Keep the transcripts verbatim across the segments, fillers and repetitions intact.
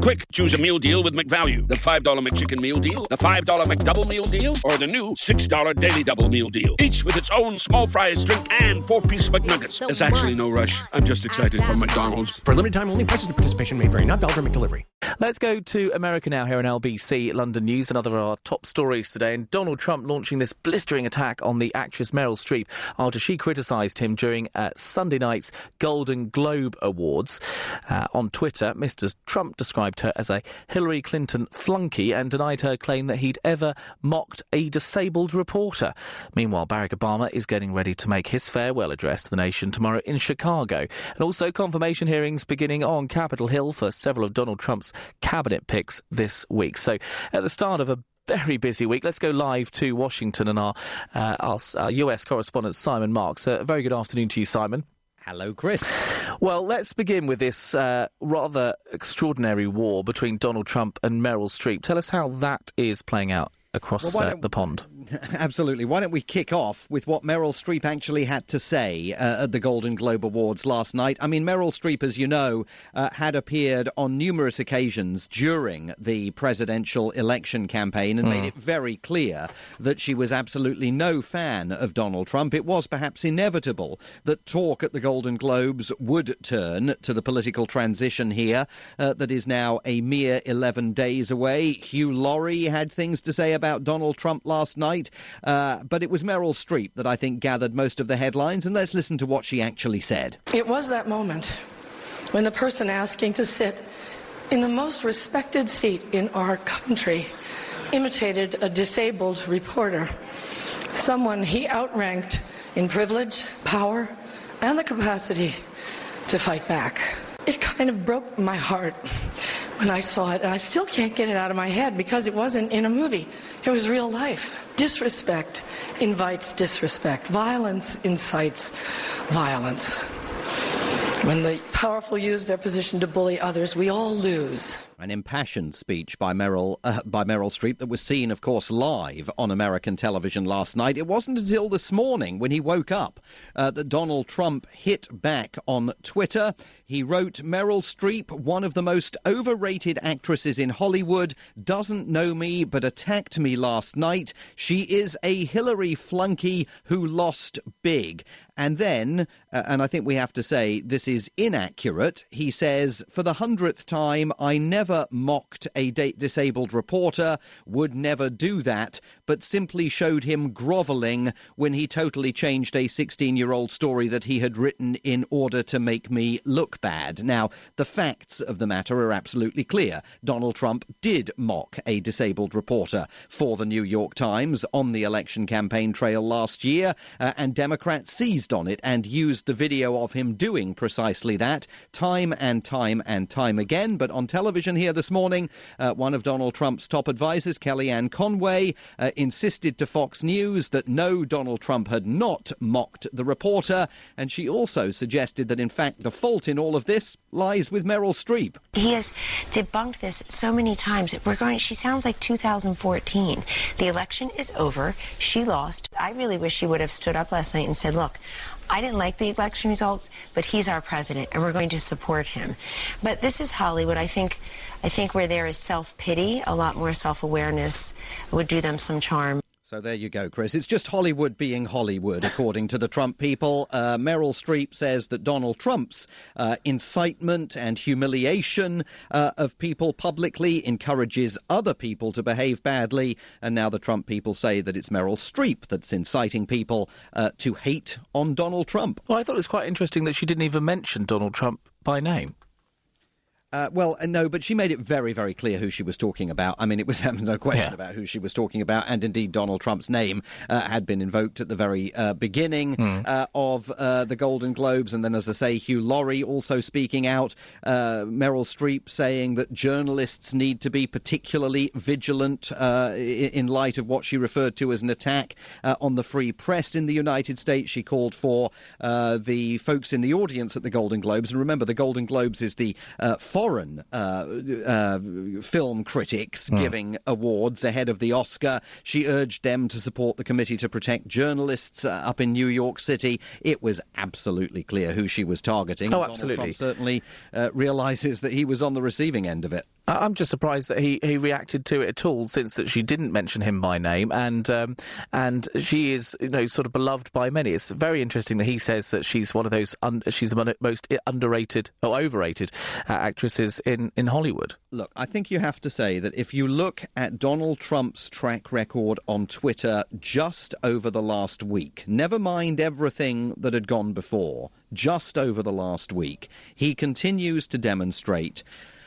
Quick, choose a meal deal with McValue. The five dollar McChicken meal deal, the five dollar McDouble meal deal, or the new six dollar Daily Double meal deal. Each with its own small fries, drink, and four-piece McNuggets. So There's actually no rush. I'm just excited for McDonald's. For a limited time only, prices and participation may vary. Not valid for McDelivery. Let's go to America now here on L B C London News. Another of our top stories today. And Donald Trump launching this blistering attack on the actress Meryl Streep after she criticised him during uh, Sunday night's Golden Globe Awards. Uh, on Twitter, Mister Trump described her as a Hillary Clinton flunky and denied her claim that he'd ever mocked a disabled reporter. Meanwhile, Barack Obama is getting ready to make his farewell address to the nation tomorrow in Chicago. And also confirmation hearings beginning on Capitol Hill for several of Donald Trump's cabinet picks this week. So at the start of a very busy week, let's go live to Washington and our, uh, our, our U S correspondent Simon Marks. A very good afternoon to you, Simon. Hello, Chris. Well, let's begin with this uh, rather extraordinary war between Donald Trump and Meryl Streep. Tell us how that is playing out across well, uh, the pond. Absolutely. Why don't we kick off with what Meryl Streep actually had to say uh, at the Golden Globe Awards last night? I mean, Meryl Streep, as you know, uh, had appeared on numerous occasions during the presidential election campaign and mm. made it very clear that she was absolutely no fan of Donald Trump. It was perhaps inevitable that talk at the Golden Globes would turn to the political transition here uh, that is now a mere eleven days away. Hugh Laurie had things to say about Donald Trump last night. Uh, but it was Meryl Streep that I think gathered most of the headlines, and let's listen to what she actually said. It was that moment when the person asking to sit in the most respected seat in our country imitated a disabled reporter, someone he outranked in privilege, power, and the capacity to fight back. It kind of broke my heart when I saw it, and I still can't get it out of my head because it wasn't in a movie. It was real life. Disrespect invites disrespect. Violence incites violence. When the powerful use their position to bully others, we all lose. An impassioned speech by Meryl uh, by Meryl Streep that was seen, of course, live on American television last night. It wasn't until this morning when he woke up uh, that Donald Trump hit back on Twitter. He wrote, "Meryl Streep, one of the most overrated actresses in Hollywood, doesn't know me but attacked me last night. She is a Hillary flunky who lost big." And then, uh, and I think we have to say this is inaccurate, he says, "For the hundredth time, I never mocked a da- disabled reporter, would never do that, but simply showed him grovelling when he totally changed a sixteen-year-old story that he had written in order to make me look bad." Now, the facts of the matter are absolutely clear. Donald Trump did mock a disabled reporter for the New York Times on the election campaign trail last year, uh, and Democrats seized on it and used the video of him doing precisely that time and time and time again. But on television here this morning, uh, one of Donald Trump's top advisers, Kellyanne Conway, uh, insisted to Fox News that no, Donald Trump had not mocked the reporter, and she also suggested that in fact the fault in all of this lies with Meryl Streep. He has debunked this so many times. We're going, she sounds like two thousand fourteen. The election is over. She lost. I really wish she would have stood up last night and said, look, I didn't like the election results, but he's our president, and we're going to support him. But this is Hollywood. I think, I think where there is self-pity, a lot more self-awareness would do them some charm. So there you go, Chris. It's just Hollywood being Hollywood, according to the Trump people. Uh, Meryl Streep says that Donald Trump's uh, incitement and humiliation uh, of people publicly encourages other people to behave badly. And now the Trump people say that it's Meryl Streep that's inciting people uh, to hate on Donald Trump. Well, I thought it was quite interesting that she didn't even mention Donald Trump by name. Uh, well, uh, no, but she made it very, very clear who she was talking about. I mean, it was um, no question yeah. about who she was talking about, and indeed Donald Trump's name uh, had been invoked at the very uh, beginning mm. uh, of uh, the Golden Globes, and then, as I say, Hugh Laurie also speaking out, uh, Meryl Streep saying that journalists need to be particularly vigilant uh, in light of what she referred to as an attack uh, on the free press in the United States. She called for uh, the folks in the audience at the Golden Globes, and remember, the Golden Globes is the uh, foreign uh, uh, film critics mm. giving awards ahead of the Oscar. She urged them to support the Committee to Protect Journalists uh, up in New York City. It was absolutely clear who she was targeting. Oh, Donald absolutely. Trump certainly uh, realises that he was on the receiving end of it. I'm just surprised that he, he reacted to it at all, since that she didn't mention him by name, and um, and she is, you know, sort of beloved by many. It's very interesting that he says that she's one of those un- she's the most underrated or overrated uh, actresses in, in Hollywood. Look, I think you have to say that if you look at Donald Trump's track record on Twitter just over the last week, never mind everything that had gone before, just over the last week, he continues to demonstrate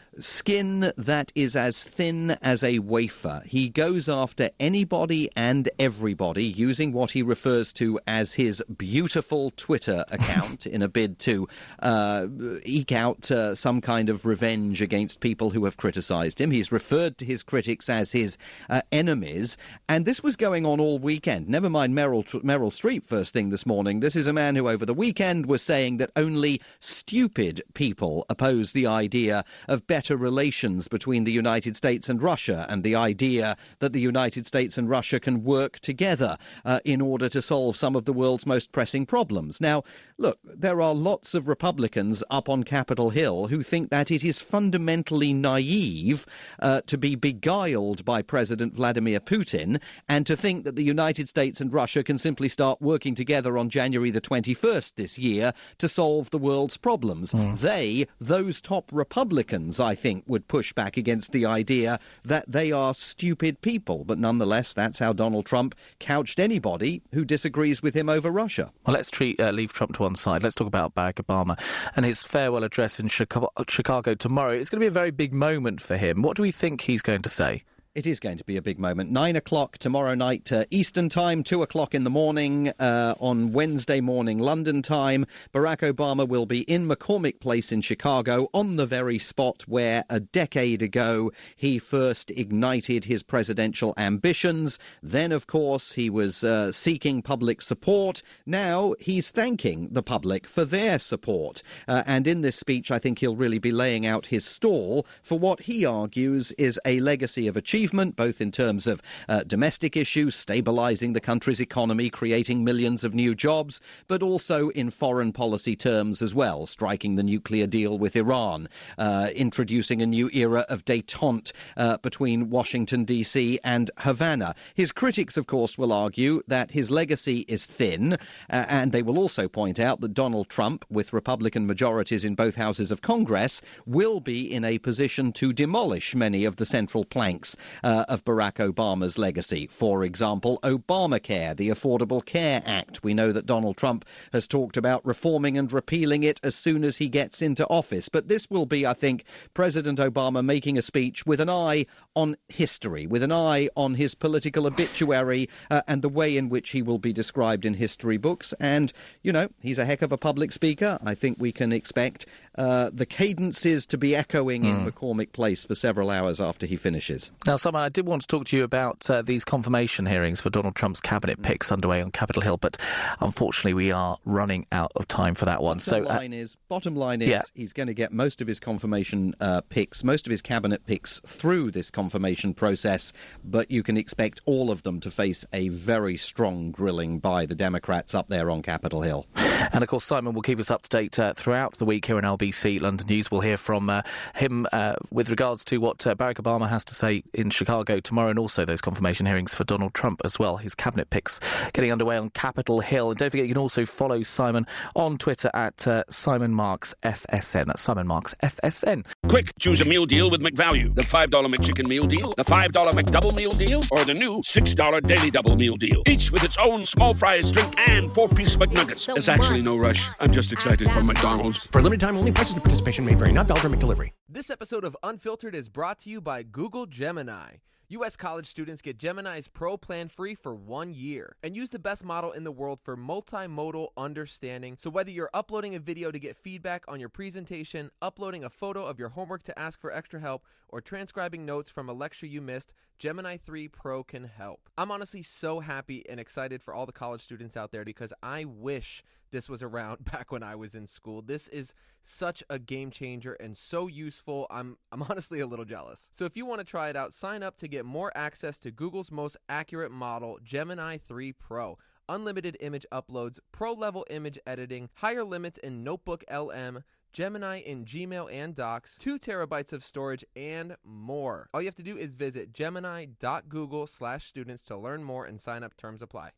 skin that is as thin as a wafer. He goes after anybody and everybody using what he refers to as his beautiful Twitter account in a bid to uh, eke out uh, some kind of revenge against people who have criticised him. He's referred to his critics as his uh, enemies, and this was going on all weekend. Never mind Meryl, Meryl Streep first thing this morning. This is a man who over the weekend was saying that only stupid people oppose the idea of better relations between the United States and Russia, and the idea that the United States and Russia can work together uh, in order to solve some of the world's most pressing problems. Now, look, there are lots of Republicans up on Capitol Hill who think that it is fundamentally naive uh, to be beguiled by President Vladimir Putin and to think that the United States and Russia can simply start working together on January the twenty-first this year to solve the world's problems. Mm. They, those top Republicans, I think, would push back against the idea that they are stupid people. But nonetheless, that's how Donald Trump couched anybody who disagrees with him over Russia. Well, let's treat, uh, leave Trump to one side. Let's talk about Barack Obama and his farewell address in Chicago, Chicago tomorrow. It's going to be a very big moment for him. What do we think he's going to say? It is going to be a big moment. Nine o'clock tomorrow night uh, Eastern time, two o'clock in the morning uh, on Wednesday morning London time. Barack Obama will be in McCormick Place in Chicago, on the very spot where a decade ago he first ignited his presidential ambitions. Then, of course, he was uh, seeking public support. Now he's thanking the public for their support. Uh, and in this speech, I think he'll really be laying out his stall for what he argues is a legacy of achievement, both in terms of uh, domestic issues, stabilising the country's economy, creating millions of new jobs, but also in foreign policy terms as well, striking the nuclear deal with Iran, uh, introducing a new era of détente uh, between Washington, D C and Havana. His critics, of course, will argue that his legacy is thin, uh, and they will also point out that Donald Trump, with Republican majorities in both houses of Congress, will be in a position to demolish many of the central planks Uh, of Barack Obama's legacy. For example, Obamacare, the Affordable Care Act. We know that Donald Trump has talked about reforming and repealing it as soon as he gets into office. But this will be, I think, President Obama making a speech with an eye on history, with an eye on his political obituary uh, and the way in which he will be described in history books. And, you know, he's a heck of a public speaker. I think we can expect uh, the cadences to be echoing mm. in McCormick Place for several hours after he finishes. Now, Simon, I did want to talk to you about uh, these confirmation hearings for Donald Trump's cabinet picks underway on Capitol Hill, but unfortunately we are running out of time for that one. Bottom so, uh, line is, bottom line is, yeah. he's going to get most of his confirmation uh, picks, most of his cabinet picks through this confirmation process, but you can expect all of them to face a very strong grilling by the Democrats up there on Capitol Hill. And of course, Simon will keep us up to date uh, throughout the week here on L B C London News. We'll hear from uh, him uh, with regards to what uh, Barack Obama has to say in Chicago tomorrow, and also those confirmation hearings for Donald Trump as well. His cabinet picks getting underway on Capitol Hill. And don't forget, you can also follow Simon on Twitter at uh, Simon Marks F S N. That's Simon Marks F S N. Quick, choose a meal deal with McValue. The five dollar McChicken meal deal, the five dollar McDouble meal deal, or the new six dollar Daily Double meal deal. Each with its own small fries, drink, and four-piece McNuggets. So There's actually no rush. I'm just excited for McDonald's. For limited time only, prices and participation may vary. Not valid for McDelivery. This episode of Unfiltered is brought to you by Google Gemini. U S college students get Gemini's Pro plan free for one year and use the best model in the world for multimodal understanding. So whether you're uploading a video to get feedback on your presentation, uploading a photo of your homework to ask for extra help, or transcribing notes from a lecture you missed, Gemini three Pro can help. I'm honestly so happy and excited for all the college students out there because I wish this was around back when I was in school. This is such a game changer and so useful. I'm I'm honestly a little jealous. So if you want to try it out, sign up to get more access to Google's most accurate model, Gemini three Pro. Unlimited image uploads, pro-level image editing, higher limits in Notebook L M, Gemini in Gmail and Docs, two terabytes of storage, and more. All you have to do is visit gemini dot google slash students to learn more and sign up. Terms apply.